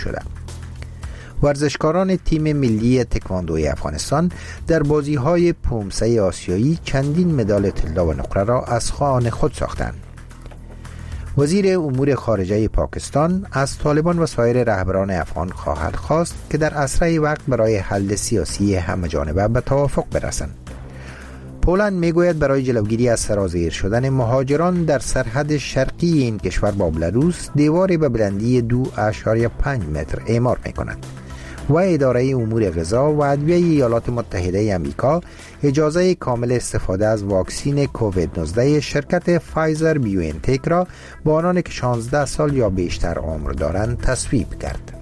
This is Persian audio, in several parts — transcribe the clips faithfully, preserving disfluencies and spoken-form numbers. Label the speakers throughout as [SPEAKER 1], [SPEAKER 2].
[SPEAKER 1] شده. ورزشکاران تیم ملی تکواندوی افغانستان در بازی‌های پومسه آسیایی چندین مدال طلا و نقره را از خان خود ساختند. وزیر امور خارجه پاکستان از طالبان و سایر رهبران افغان خواهد خواست که در اسرع وقت برای حل سیاسی همه‌جانبه به توافق برسند. پولند میگوید برای جلوگیری از سرازیر شدن مهاجران در سرحد شرقی این کشور با بلاروس دیواری به بلندی دو اشاریه پنج متر اعمار میکند و اداره امور غذا و ادویه ایالات متحده آمریکا اجازه کامل استفاده از واکسین کووید نوزده شرکت فایزر بیوانتک را با آنان که شانزده سال یا بیشتر عمر دارند تصویب کرد.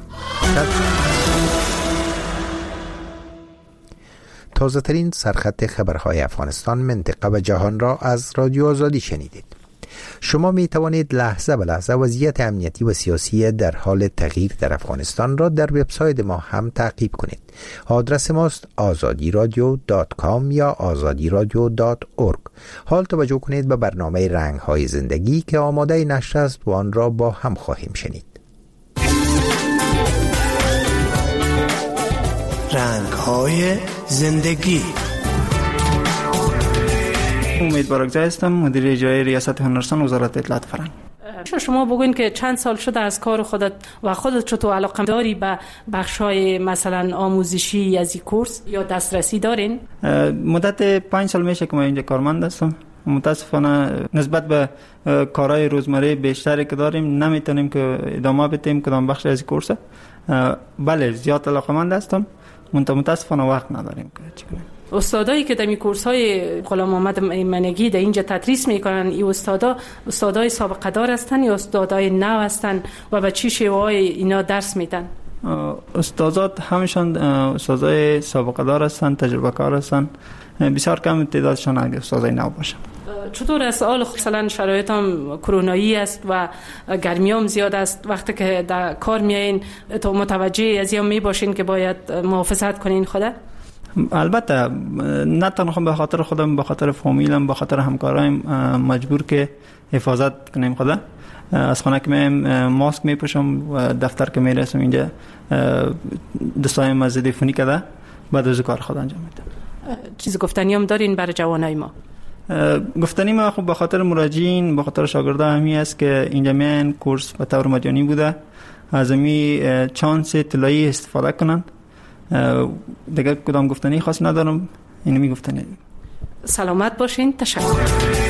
[SPEAKER 1] تازه ترین سرخط خبرهای افغانستان، منطقه و جهان را از رادیو آزادی شنیدید. شما می توانید لحظه به لحظه وضعیت امنیتی و سیاسی در حال تغییر در افغانستان را در وبسایت ما هم تعقیب کنید. آدرس ماست آزادی رادیو دات کام یا آزادی رادیو دات اورگ. حال توجه کنید به برنامه رنگ های زندگی که آماده نشر است و آن را با هم خواهیم شنید.
[SPEAKER 2] رنگ های زندگی.
[SPEAKER 3] امید بارکزی هستم، مدیر اجرایی ریاست هنرستان وزارت اطلاعات فرهنگ.
[SPEAKER 4] شما بگوین که چند سال شده از کار خودت و خودت چطور علاقه داری به بخشای مثلا آموزشی از این کورس یا دسترسی دارین؟
[SPEAKER 3] مدت پنج سال میشه که من اینجا کارمند هستم. متاسفانه نسبت به کارهای روزمره بیشتری که داریم نمیتونیم که ادامه بدیم کدام بخش از کورس. بله زیاد علاقه‌مند هستم، متاسفانه وقت نداریم که چی کنیم.
[SPEAKER 4] استادایی که در می کورس‌های غلام محمد منگی در اینجا تدریس میکنن، این استادا استادای سابقه دار هستن یا استادای نو هستن و به چی شیوه‌های اینا درس میدن؟
[SPEAKER 3] استادات همشون استادای سابقه دار هستن، تجربه کار هستن. بسیار کم تعدادشون اگه استادای نو باشن.
[SPEAKER 4] چطور است حال مثلا شرایط هم کرونایی است و گرمی هم زیاد است، وقتی که در کار میایین تو متوجه از این می باشین که باید محافظت کنین خدا؟
[SPEAKER 3] البته نه تنها به خاطر خودم، به خاطر فامیلم، به خاطر همکارایم مجبور که حفاظت کنیم خدا. از خانه که میام ماسک میپوشم و دفتر که میرسم اینجا دستایم از تلفنی کده بعد از کار خود انجام میدم.
[SPEAKER 4] چیز گفتنی هم دارین برای جوانای ما؟
[SPEAKER 3] گفتنی ما خب به خاطر مراجعین، به خاطر شاگردان همی است که اینجا میان کورس به طور مجانی بوده، از می چانس طلایی استفاده کنن. دیگه کدام گفتنی خاص ندارم، اینو می گفتنی.
[SPEAKER 4] سلامت باشین. تشکر.